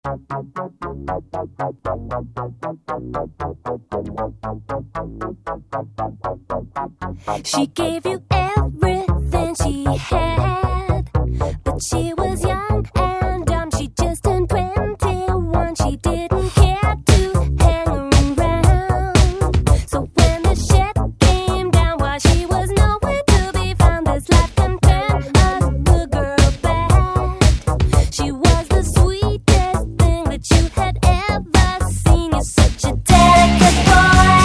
She gave you everything she had, but she was young and dumb. She just turned 21. She didn't care to hang around. So when the shit came down, while she was nowhere to be found, this life can turn a good girl bad. She was the sweetest thing that you had ever seen. You're such a delicate boy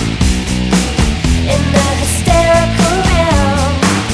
in the hysterical realm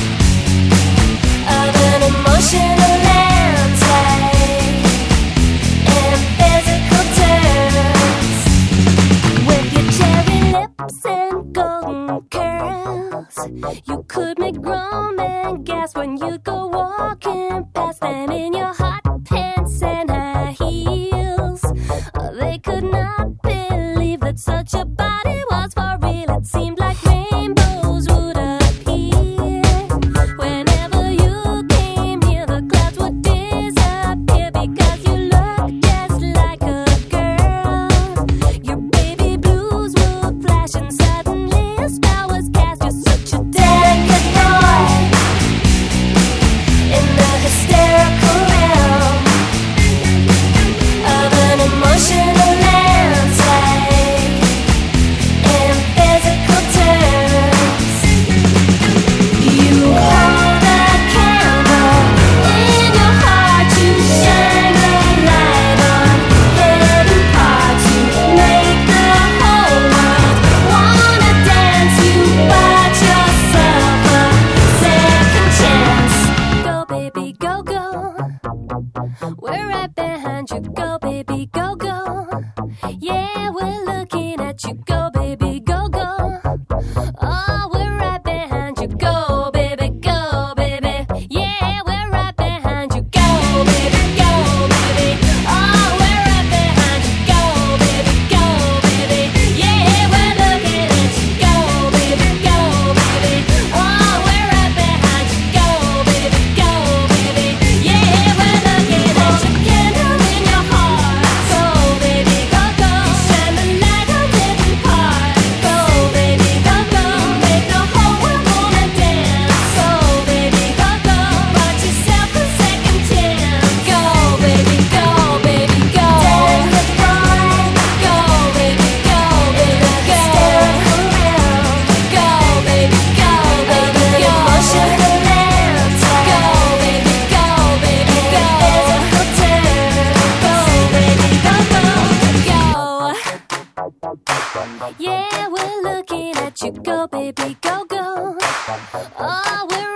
of an emotional landscape in physical terms. With your cherry lips and golden curls, you could make grown men gasp when you go walking past them in your hot pants and high heels. They could not believe that such a body was for real. It seemed like rainbows would appear whenever you came here. The clouds would disappear because you looked just like a girl. Your baby blues would flash and suddenly a spell was cast. You're such a delicate boy in the hysterical realm of an emotional landscape in physical terms. You hold a candle in your heart, you shine the light on hidden parts. You make the whole world wanna dance. You bought yourself a second chance. Go baby, go, go. We're right behind you. Go baby, go, go. Yeah, we're looking at you. Go baby, go, go. Oh, we're right behind you. Go baby, go baby. Yeah, we're right behind you. Go baby, go baby. Oh, we're right behind you. Go baby, go baby. Yeah, we're looking at you. Go baby, go baby. Oh, we're right behind you. Go baby, go baby. Yeah, we're looking at you. Candle in your heart. Go baby, go, go. Shine the light on hidden part. Go baby, go, go. Make the whole world wanna dance. Go baby, go, go. Bought yourself a second chance. Go baby, go baby, go. Delicate boy. Go baby, go baby, go. Hysterical realm. Go baby, go baby, go. Emotional landscape. Go baby, go baby, go. Physical terms. Go baby, go, go, go. Yeah, we're looking at you. Go baby, go, go. Oh, we're